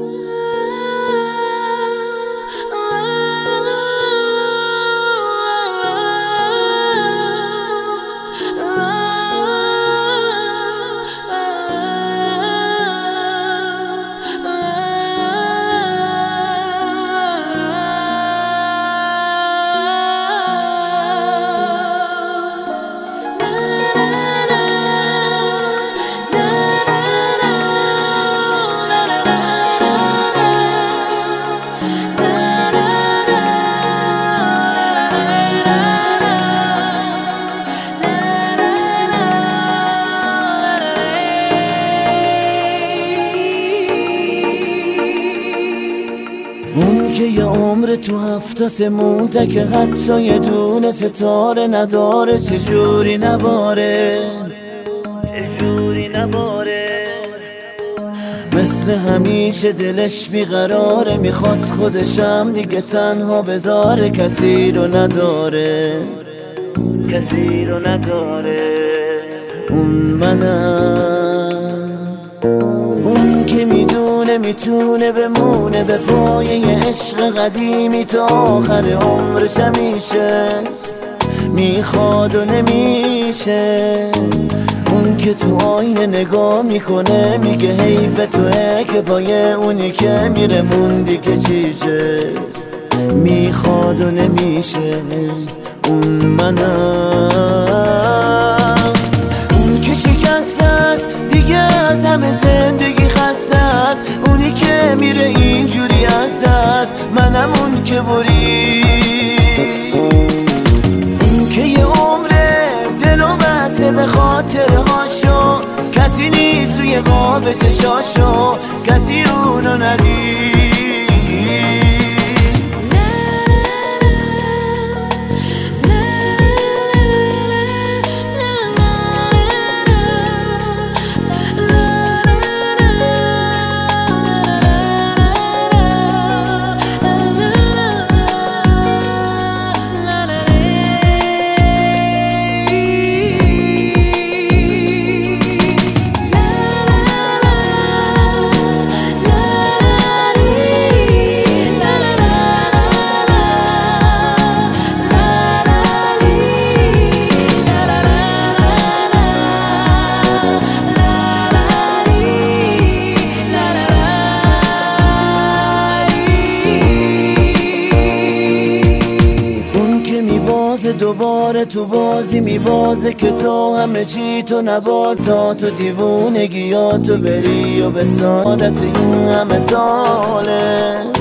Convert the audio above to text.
اون که یه عمر تو هفت سموده که حتی یه دونه ستاره نداره، چجوری نباره مثل همیشه دلش بیقراره، میخواد خودشم دیگه تنها بذاره، کسی رو نداره اون منم، اون که میتونه بمونه به پایه عشق قدیمی تا آخر عمرش، همیشه میخواد و نمیشه. اون که تو آینه نگاه میکنه میگه حیف توه که پای اونی که میره موندی که چیشه، میخواد و نمیشه. اون منم، اون که شکسته است دیگه از همه زندگی خسته است، اونی که میره اینجوری از دست، منم اون که برید، اون که یه عمره دلو بسته به خاطر هاشو، کسی نیست روی قاب چشاشو، کسی اونو ندید. دوباره تو بازی میبازه که تو همه چی تو نباز، تا تو دیوونگیاتو بری و به سعادت این همه ساله.